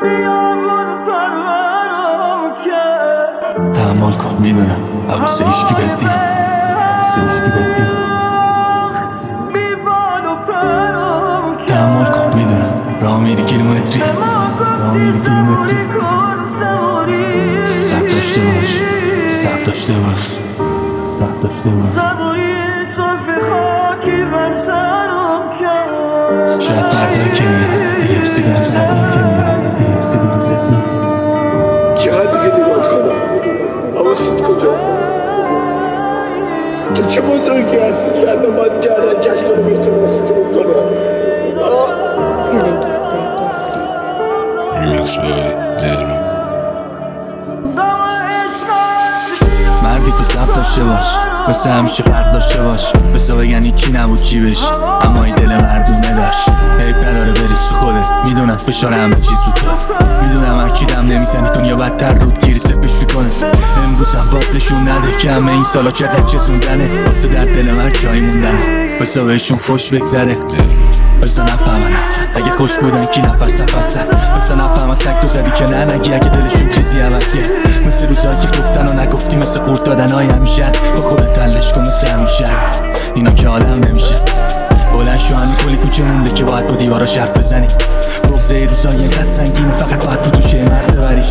تحمل کن میدونم حواسه هیچکی بدی تحمل کن میدونم راه میری کیلومتری صبر داشته باش شاید فردا که میاد دیگه بسی دارم زدنی چقدر دیگه نگات کنم حواست کجاست تو چه بزرگی هستی که الان باید گردن کش کنم ارتباطی تو بکنم پلیلیست قفلی ریمیکس بای مهراب. مردی تو صبر داشته باش مثل همیشه فرق داشته باش مثل بگن چی نبود چی بش اما این دل مردونه داشت حیب نداره بری سو خوده میدونم فشار همه چیز رو تو میدونم هرچی دم نمیزنی دنیا بدتر رودگیری سپیش میکنه امروز هم بازشون نده که همه این سالا چقدر چسوندنه واسه در دل من جایی موندنه بسا بهشون خوش بگذره بسا نفهمن اصلا اگه خوش بودن کی نفسن بسا نفهمن سگ تو زدی که نه نگی اگه دلشون چیزی عوض کرد مثل روزایی که گفتن و نگفتی مثل خورد دادن های همیشه با خودت تلش کن مثل همیشه اینا که آدم نمیشه بلند شو همین کلی کوچه مونده که باید با دیوارا شرف بزنی بغضه روزایی اینقدر سنگینه فقط باید تو دوشه مرد ببریش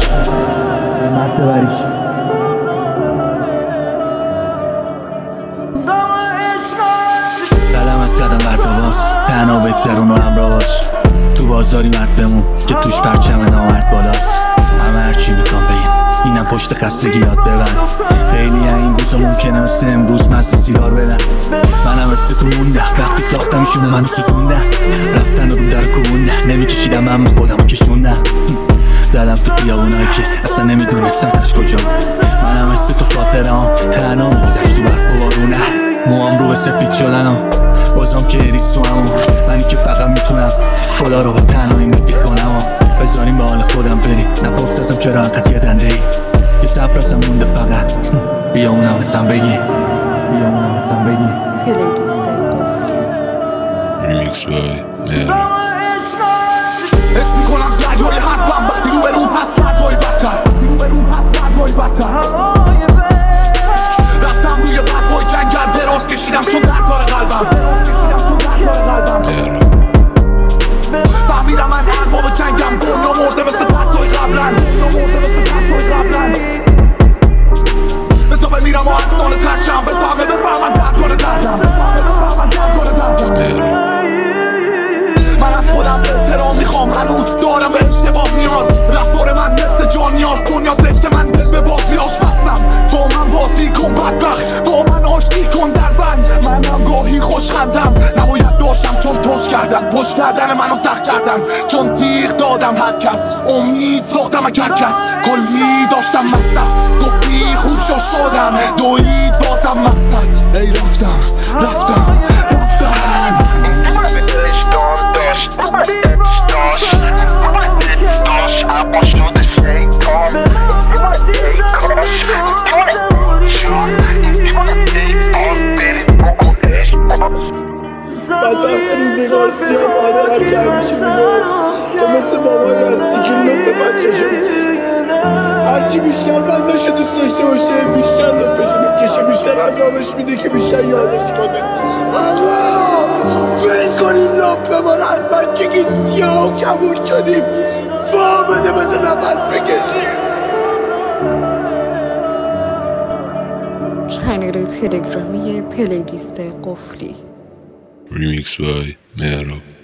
قدم از قدم بردواز تنها بگذرون و همراه باش تو بازاری مرد بمون که توش پرچم نامرد بالاست همه هرچی میکن بگین اینم پشت خستگی یاد ببند خیلی این روزا ممکنه مثل امروز مزه سیگار بدن منم مثل تو موندم وقتی ساختمشون منو سوزوندن رفتن و رو در کوبوندن نمیکشیدم اما خودمو کشوندم زدم تو خیابونایی که اصلا نمیدونستنش کجا منم مثل تو خاطرام تنها میگذشت تو برف و بارونه موام رو به سفید شدن ها بازم که ریز تو همون منی که فقط میتونم خدا رو به تنهایی میفیل کنم بذاریم به حال خودم بری نپرس ازم چرا انقدر یه دنده ای یه صبر ازم مونده فقط بیا اونم ازم بگی پلیلیست قفلی ریمیکس بای مهراب. اسم میکنم زجای حرفم بدی رو برون پس فردای بدتر رفتم روی برفای جنگل دراز کشیدم چون درد داره قلبم مهراب. فهمیدم من ارباب جنگم دنیا مرده مثل دستای قبلن بزا بمیرم و افسانه ترشم بزا همه بفهمن درد داره دردم مهراب. من از خودم احترام میخوام هنوز دارم به اشتباه نیاز رفتار من مثل جان نیاز دنیا زشت من دل به بازی بستم با من بازی کن بدبخت با من آشتی کن در بند منم گاهی خوشخندم نباید داشتم چون توش کردن پشت کردن منو سخت کردن چون تیغ دادم هر کس امید ساختم اگر کس کلی داشتم مصد گفتی خوب شدم دوید بازم مصد ای رفتم اما شده شیطان بدبخت روزگار سیاه مادرم که همیشه میگفت تو مثل بابایی هستی که لپ بچه‌شو میکشی هرچی بیشتر بنداشو دوست داشته باشه بیشتر لپشو میکشه بیشتر عذابش میده که بیشتر یادش کنه آقا فیل کنیم لپ ما رو از بچگی سیاه و کبود شدیم فامده مثل نفس بکشیم چنل تلگرامی پلیلیست قفلی ریمیکس بای مهراب.